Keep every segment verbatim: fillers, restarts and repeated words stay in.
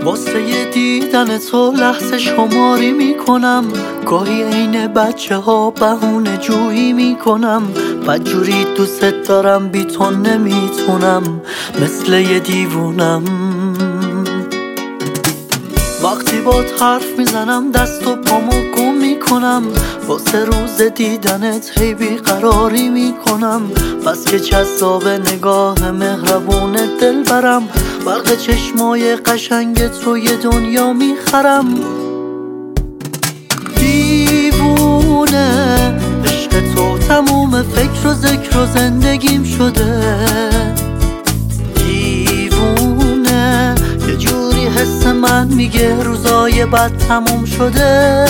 واسه دیدن تو لحظه شماری میکنم، گاهی عین بچه ها بهونه جویی میکنم. بدجوری دوست دارم بی تو نمیتونم، مثل یه دیوونم. وقتی بات حرف میزنم دست و پامو گم میکنم، واسه روز دیدنت هی بیقراری میکنم. بس که جذاب نگاه مهربون دل برم، برق چشمای قشنگ تو یه دنیا میخرم. دیوونه عشق تو تموم فکر و ذکر و زندگیم شده. دیوونه یه جوری حس من میگه روزای بد تموم شده.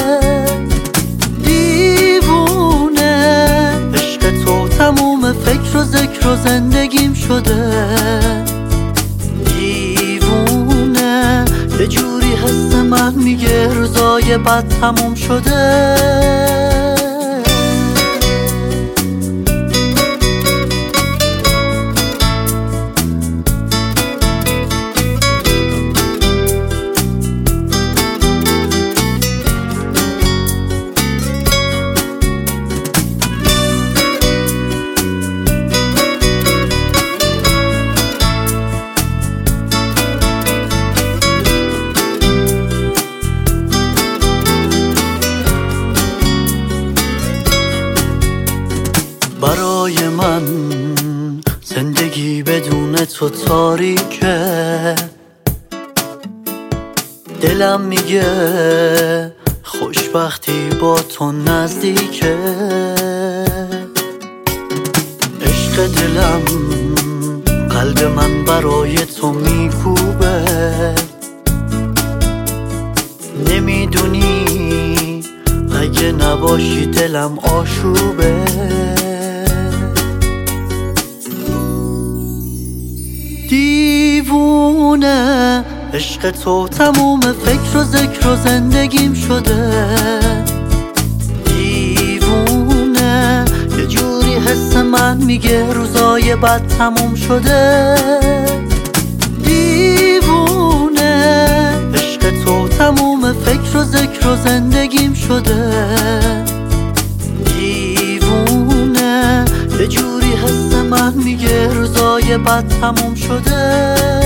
دیوونه عشق تو تموم فکر و ذکر و زندگیم شده. دیوونه یه جوری حس من میگه روزای بد تموم شده. برای من زندگی بدون تو تاریکه. دلم میگه خوشبختی با تو نزدیکه. عشق دلم قلب من برای تو میکوبه. نمیدونی اگه نباشی دلم آشوبه. دیوونه عشق تو تموم فکر و ذکر و زندگیم شده. دیوونه یه جوری حس من میگه روزای بد تموم شده. دیوونه عشق تو تموم فکر و ذکر و زندگیم شده. دیوونه یه جوری حس من میگه روزای بد تموم شده.